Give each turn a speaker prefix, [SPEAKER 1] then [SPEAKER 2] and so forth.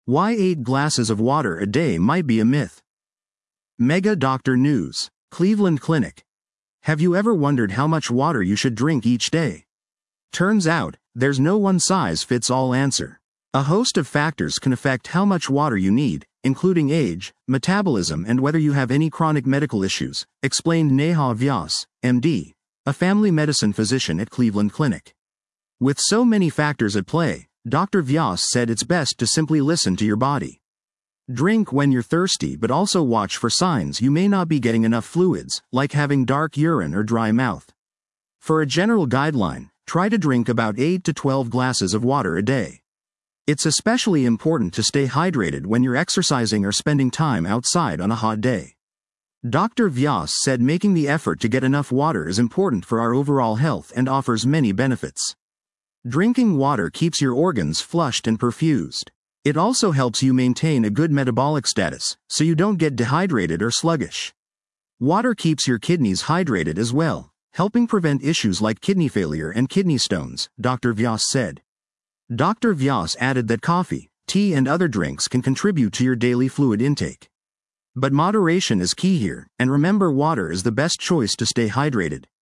[SPEAKER 1] Why 8 glasses of water a day might be a myth. Mega Doctor News. Cleveland Clinic. Have you ever wondered how much water you should drink each day? Turns out, there's no one-size-fits-all answer. A host of factors can affect how much water you need, including age, metabolism, and whether you have any chronic medical issues, explained Neha Vyas, MD, a family medicine physician at Cleveland Clinic. With so many factors at play, Dr. Vyas said it's best to simply listen to your body. Drink when you're thirsty, but also watch for signs you may not be getting enough fluids, like having dark urine or dry mouth. For a general guideline, try to drink about 8 to 12 glasses of water a day. It's especially important to stay hydrated when you're exercising or spending time outside on a hot day. Dr. Vyas said making the effort to get enough water is important for our overall health and offers many benefits. Drinking water keeps your organs flushed and perfused. It also helps you maintain a good metabolic status, so you don't get dehydrated or sluggish. Water keeps your kidneys hydrated as well, helping prevent issues like kidney failure and kidney stones, Dr. Vyas said. Dr. Vyas added that coffee, tea, and other drinks can contribute to your daily fluid intake. But moderation is key here, and remember, water is the best choice to stay hydrated.